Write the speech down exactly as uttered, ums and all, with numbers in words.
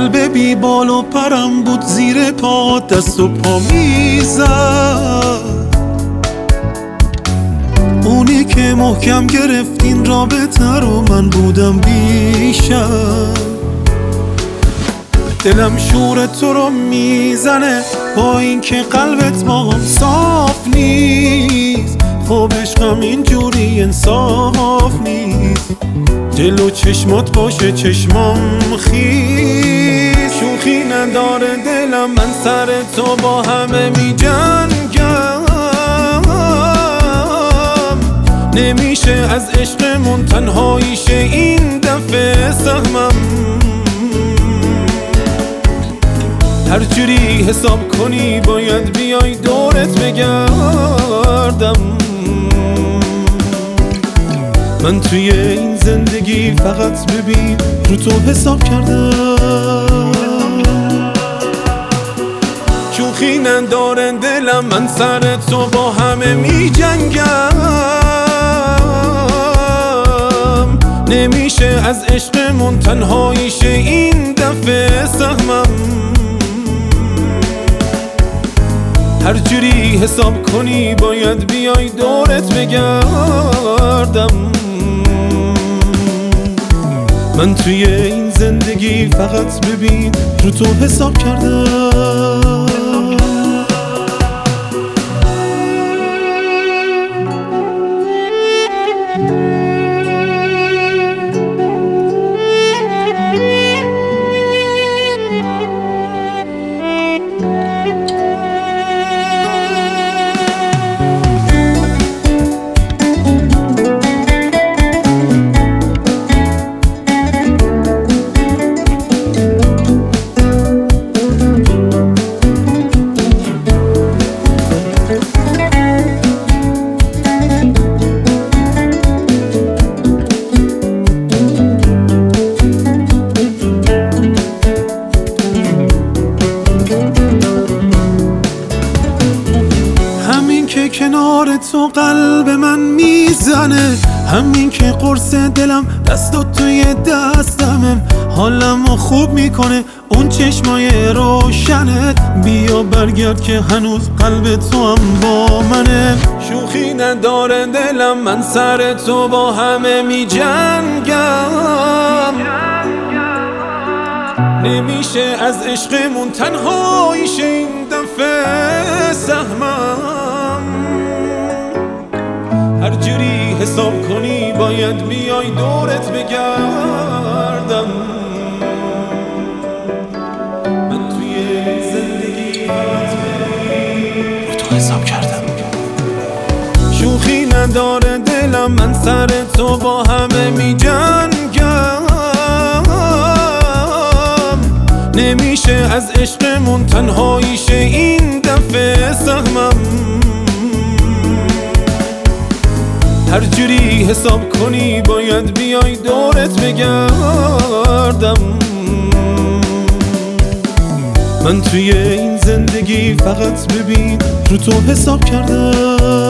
قلب بی بال و پرم بود زیر پا، دست و پا میزد. اونی که محکم گرفت این رابطه رو من بودم بیشتر. دلم شور تو رو میزنه با این که قلبت با هم صاف نیست. خب عشقم اینجوری انصاف نیست. جلو چشمات باشه چشمام خیز. شوخی نداره دلم من سر تو با همه می جنگم. نمیشه از عشقمون تنهاییشه این دفعه سهمم. هر جوری حساب کنی باید بیای دورت بگردم. من توی این زندگی فقط ببین رو تو حساب کردم. شوخی نداره دلم من سر تو با همه می جنگم. نمیشه از عشقمون تنهاییشه این دفعه سهمم. هر جوری حساب کنی باید بیای دورت بگردم. من توی این زندگی فقط ببین رو تو حساب کردم. که کنار تو قلب من میزنه، همین که قرص دلم دستات توی دستمه. حالمو خوب میکنه اون چشمای روشنت. بیا برگرد که هنوز قلب تو هم با منه. شوخی نداره دلم من سر تو با همه میجنگم. نمیشه از عشقمون تنهاییشه این دفعه سهمم. هر جوری حساب کنی باید بیای دورت بگردم. من توی زندگی فقط رو تو حساب کردم. شوخی نداره دلم من سر تو با همه می جنگم. نمیشه از عشقمون تنهاییشه این دفعه سهمم. هر جوری حساب کنی باید بیای دورت بگردم. من توی این زندگی فقط ببین رو تو حساب کردم.